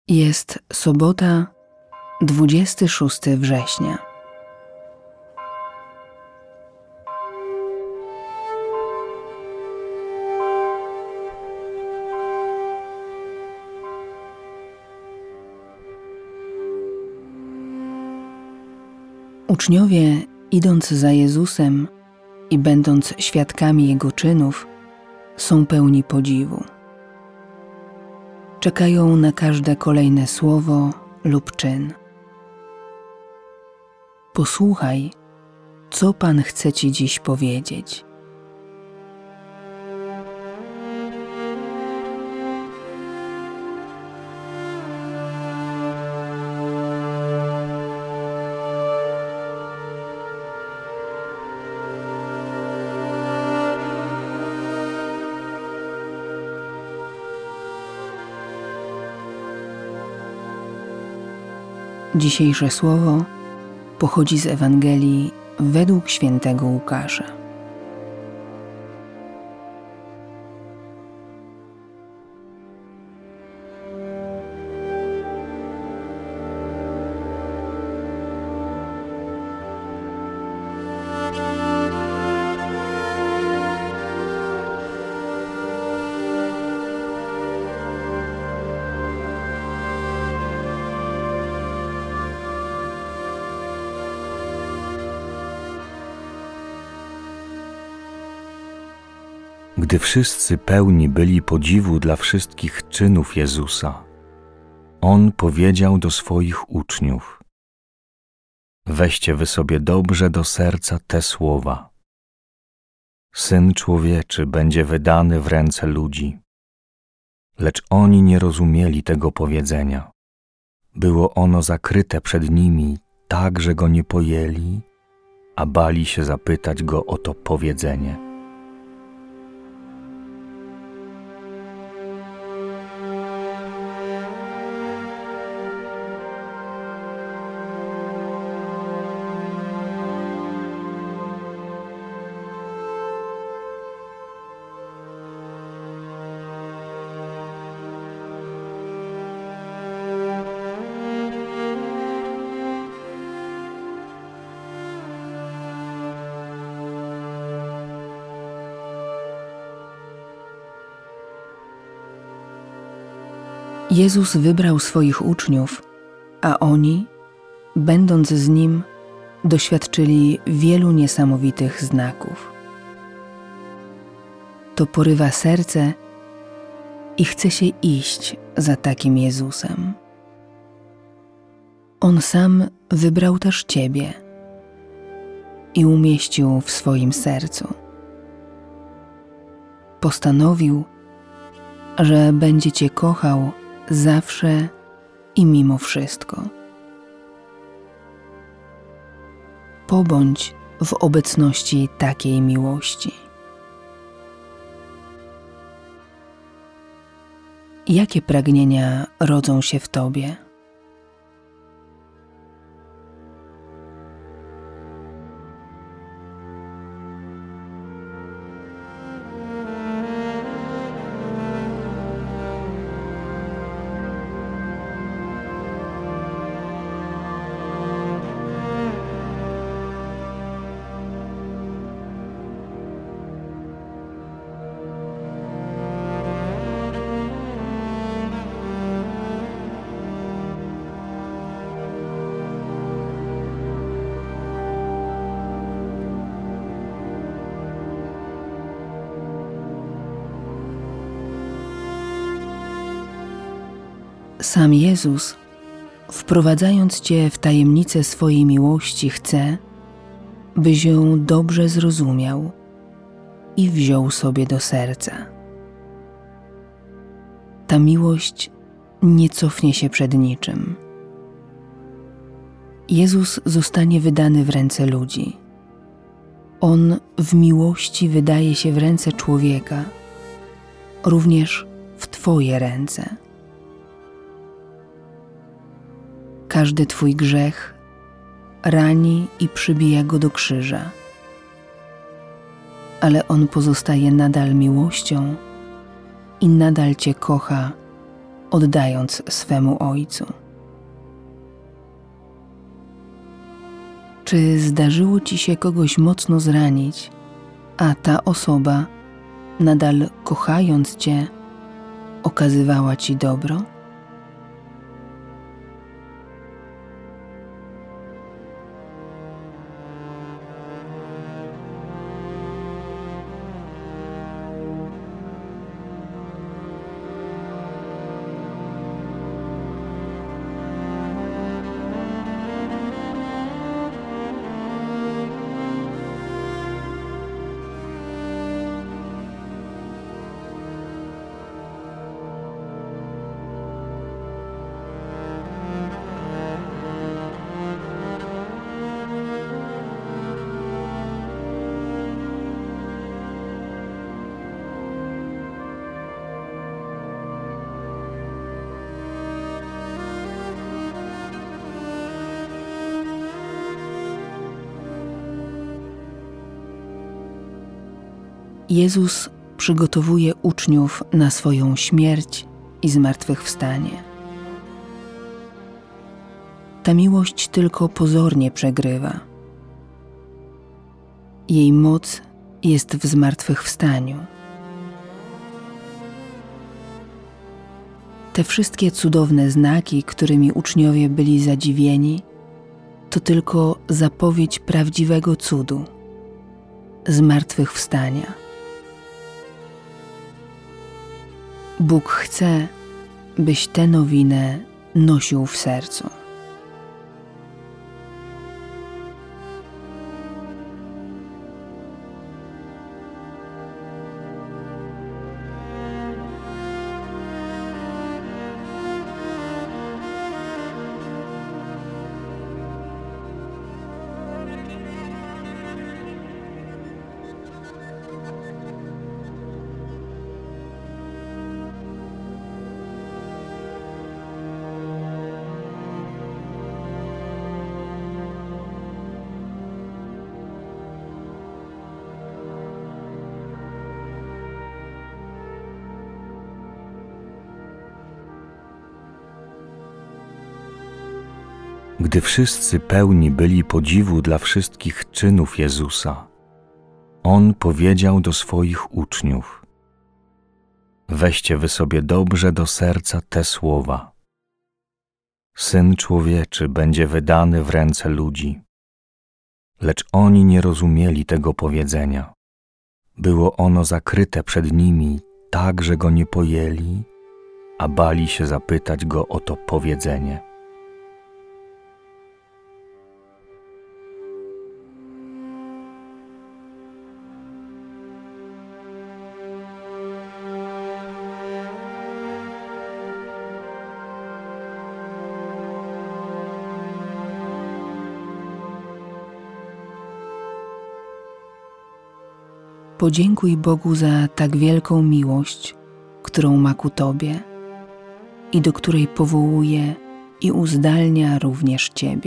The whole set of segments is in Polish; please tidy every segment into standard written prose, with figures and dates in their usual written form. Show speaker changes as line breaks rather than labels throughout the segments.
Jest sobota, 26 września. Uczniowie, idąc za Jezusem i będąc świadkami Jego czynów, są pełni podziwu. Czekają na każde kolejne słowo lub czyn. Posłuchaj, co Pan chce Ci dziś powiedzieć. Dzisiejsze słowo pochodzi z Ewangelii według świętego Łukasza.
Gdy wszyscy pełni byli podziwu dla wszystkich czynów Jezusa, On powiedział do swoich uczniów: weźcie wy sobie dobrze do serca te słowa. Syn Człowieczy będzie wydany w ręce ludzi. Lecz oni nie rozumieli tego powiedzenia. Było ono zakryte przed nimi tak, że go nie pojęli, a bali się zapytać go o to powiedzenie.
Jezus wybrał swoich uczniów, a oni, będąc z Nim, doświadczyli wielu niesamowitych znaków. To porywa serce i chce się iść za takim Jezusem. On sam wybrał też Ciebie i umieścił w swoim sercu. Postanowił, że będzie Cię kochał zawsze i mimo wszystko. Pobądź w obecności takiej miłości. Jakie pragnienia rodzą się w Tobie? Sam Jezus, wprowadzając Cię w tajemnicę swojej miłości, chce, byś ją dobrze zrozumiał i wziął sobie do serca. Ta miłość nie cofnie się przed niczym. Jezus zostanie wydany w ręce ludzi. On w miłości wydaje się w ręce człowieka, również w Twoje ręce. Każdy Twój grzech rani i przybija go do krzyża, ale On pozostaje nadal miłością i nadal Cię kocha oddając swemu Ojcu. Czy zdarzyło Ci się kogoś mocno zranić, a ta osoba, nadal kochając Cię, okazywała Ci dobro? Jezus przygotowuje uczniów na swoją śmierć i zmartwychwstanie. Ta miłość tylko pozornie przegrywa. Jej moc jest w zmartwychwstaniu. Te wszystkie cudowne znaki, którymi uczniowie byli zadziwieni, to tylko zapowiedź prawdziwego cudu – zmartwychwstania. Bóg chce, byś tę nowinę nosił w sercu.
Gdy wszyscy pełni byli podziwu dla wszystkich czynów Jezusa, On powiedział do swoich uczniów: weźcie wy sobie dobrze do serca te słowa. Syn Człowieczy będzie wydany w ręce ludzi. Lecz oni nie rozumieli tego powiedzenia. Było ono zakryte przed nimi tak, że go nie pojęli, a bali się zapytać go o to powiedzenie.
Podziękuj Bogu za tak wielką miłość, którą ma ku Tobie i do której powołuje i uzdalnia również Ciebie.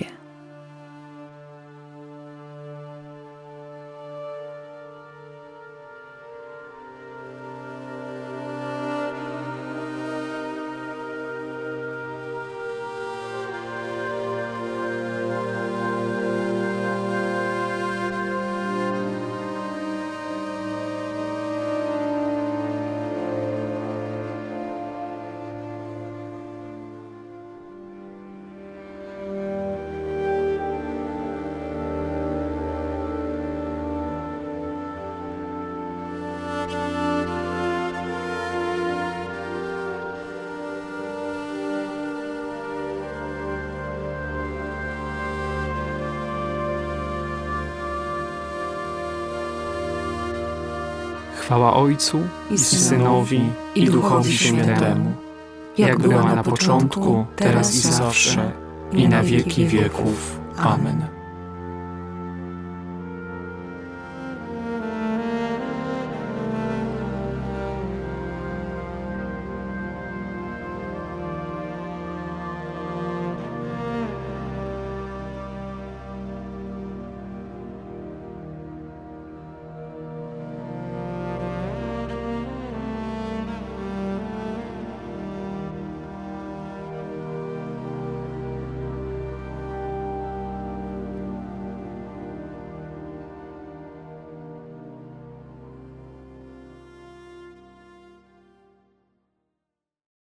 Chwała Ojcu i Synowi i Duchowi Świętemu, jak była na początku, teraz i zawsze, i na wieki wieków. Amen.